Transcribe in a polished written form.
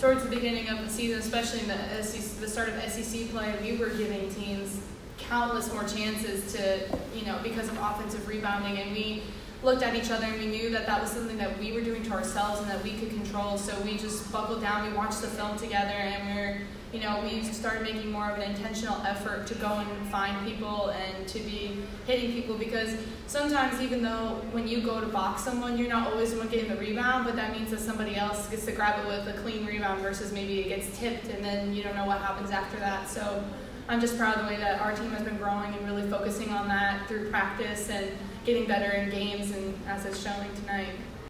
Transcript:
towards the beginning of the season, especially in the start of SEC play, we were giving teams countless more chances to, because of offensive rebounding, and we looked at each other and we knew that that was something that we were doing to ourselves and that we could control. So we just buckled down, we watched the film together, and we started making more of an intentional effort to go and find people and to be hitting people, because sometimes even though when you go to box someone, you're not always the one getting the rebound, but that means that somebody else gets to grab it with a clean rebound versus maybe it gets tipped and then you don't know what happens after that. So I'm just proud of the way that our team has been growing and really focusing on that through practice and getting better in games, and as it's showing tonight.